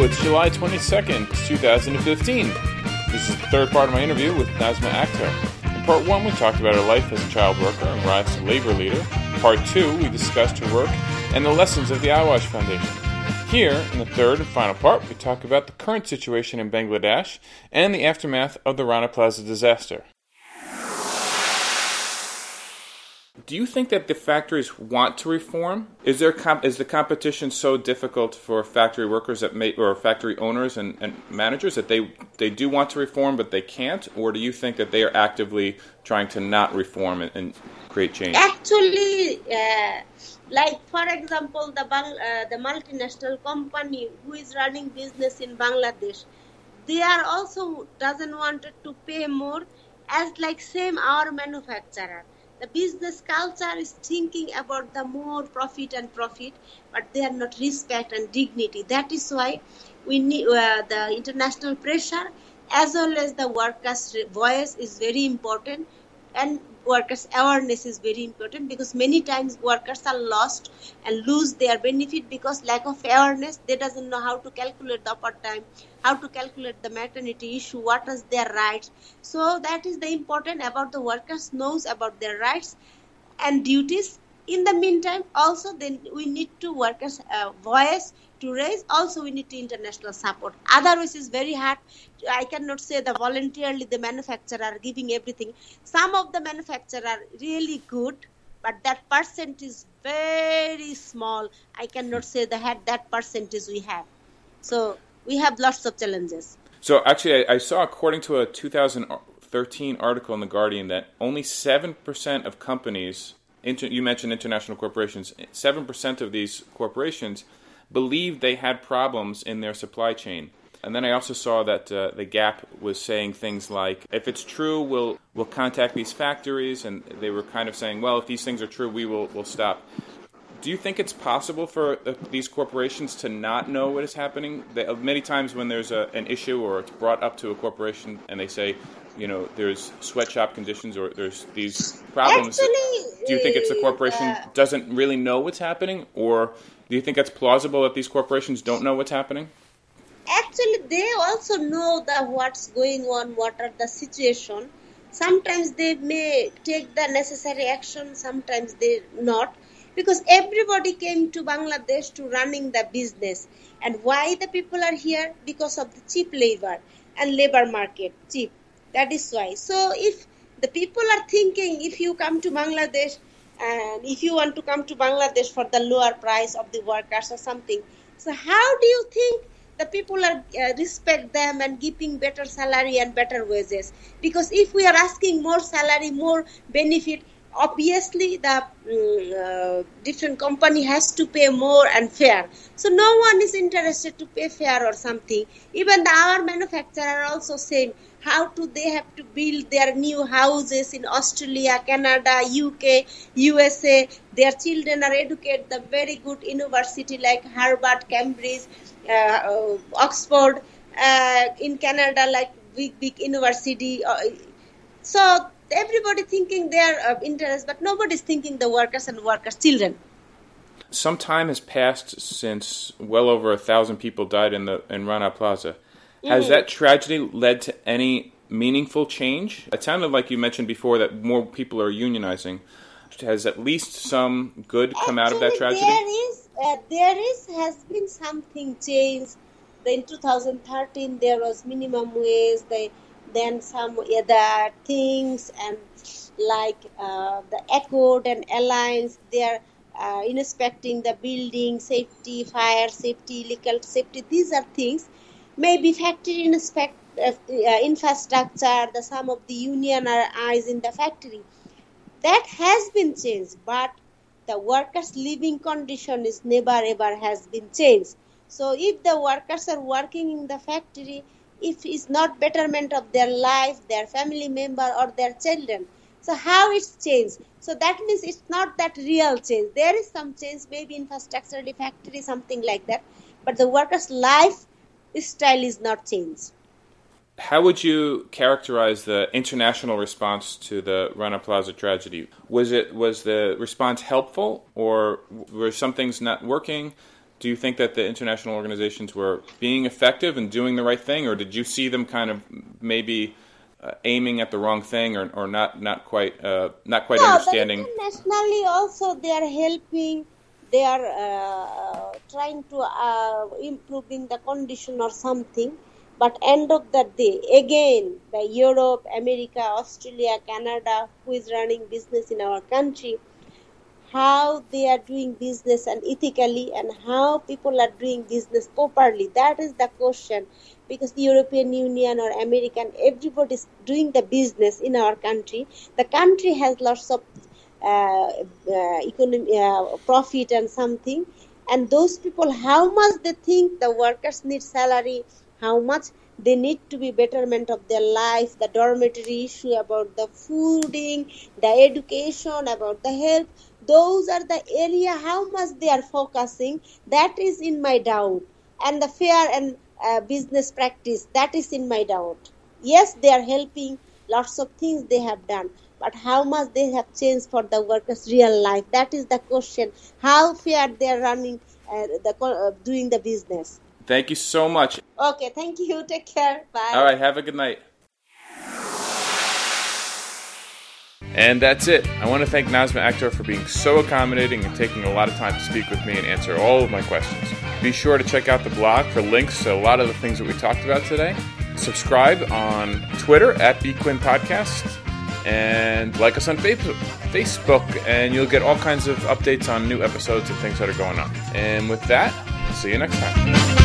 it's July 22nd, 2015. This is the third part of my interview with Nazma Akhtar. In part 1, we talked about her life as a child worker and rise to labor leader. Part 2, we discussed her work and the lessons of the Awash Foundation. Here, in the third and final part, we talk about the current situation in Bangladesh and the aftermath of the Rana Plaza disaster. Do you think that the factories want to reform? Is the competition so difficult for factory workers or factory owners and managers that they do want to reform but they can't? Or do you think that they are actively trying to not reform and create change? Actually, like for example, the multinational company who is running business in Bangladesh, they are also doesn't want to pay more as like same our manufacturer. The business culture is thinking about the more profit, but they are not respect and dignity. That is why we need the international pressure as well as the workers' voice is very important, and workers' awareness is very important because many times workers are lost and lose their benefit because lack of awareness. They doesn't know how to calculate the overtime, how to calculate the maternity issue, what is their rights. So that is the important about the workers knows about their rights and duties. In the meantime, also then we need to workers' voice to raise. Also, we need to international support. Otherwise, it's very hard. I cannot say that voluntarily the manufacturer are giving everything. Some of the manufacturers are really good, but that percent is very small. I cannot say that percentage we have. So we have lots of challenges. So actually, I saw, according to a 2013 article in The Guardian, that only 7% of companies, you mentioned international corporations, 7% of these corporations believed they had problems in their supply chain. And then I also saw that the Gap was saying things like, if it's true, we'll contact these factories, and they were kind of saying, well, if these things are true, we'll stop. Do you think it's possible for these corporations to not know what is happening? Many times when there's an issue or it's brought up to a corporation and they say, there's sweatshop conditions or there's these problems. Actually, do you think it's the corporation doesn't really know what's happening? Or do you think it's plausible that these corporations don't know what's happening? Actually, they also know what's going on, what are the situation. Sometimes they may take the necessary action, sometimes they not. Because everybody came to Bangladesh to running the business. And why the people are here? Because of the cheap labor and labor market, cheap. That is why. So if the people are thinking, if you come to Bangladesh and if you want to come to Bangladesh for the lower price of the workers or something, so how do you think the people are respect them and giving better salary and better wages? Because if we are asking more salary, more benefit, obviously the different company has to pay more and fair. So no one is interested to pay fair or something. Even our manufacturer also saying how do they have to build their new houses in Australia, Canada, UK, USA. Their children are educated the very good university like Harvard, Cambridge, Oxford, in Canada like big university. So everybody thinking their interest, but nobody's thinking the workers and workers' children. Some time has passed since well over 1,000 people died in Rana Plaza. Has that tragedy led to any meaningful change? It sounded like you mentioned before that more people are unionizing. Has at least some good come out of that tragedy? Has been something changed. In 2013 there was minimum wage. Then some other things and like the Accord and Alliance, they are inspecting the building safety, fire safety, legal safety. These are things. Maybe factory infrastructure, some of the union are eyes in the factory. That has been changed, but the workers' living condition is never ever has been changed. So if the workers are working in the factory, if it's not betterment of their life, their family member or their children, so how it's changed? So that means it's not that real change. There is some change, maybe infrastructure, the factory, something like that. But the workers' life style is not changed. How would you characterize the international response to the Rana Plaza tragedy? Was the response helpful, or were some things not working? Do you think that the international organizations were being effective and doing the right thing, or did you see them kind of maybe aiming at the wrong thing, or not quite understanding? Internationally also they are helping. They are trying to improving the condition or something. But end of the day, again, the Europe, America, Australia, Canada, who is running business in our country, how they are doing business and ethically, and how people are doing business properly. That is the question. Because the European Union or American, everybody is doing the business in our country. The country has lots of profit and something. And those people, how much they think the workers need salary, how much they need to be betterment of their life, the dormitory issue, about the fooding, the education, about the health. Those are the area how much they are focusing. That is in my doubt. And the fair and business practice, that is in my doubt. Yes, they are helping, lots of things they have done. But how much they have changed for the workers' real life? That is the question. How fair they are running, doing the business. Thank you so much. Okay, thank you. Take care. Bye. All right, have a good night. And that's it. I want to thank Nazma Akhtar for being so accommodating and taking a lot of time to speak with me and answer all of my questions. Be sure to check out the blog for links to a lot of the things that we talked about today. Subscribe on Twitter at BQuinn Podcast. And like us on Facebook, and you'll get all kinds of updates on new episodes and things that are going on. And with that, see you next time.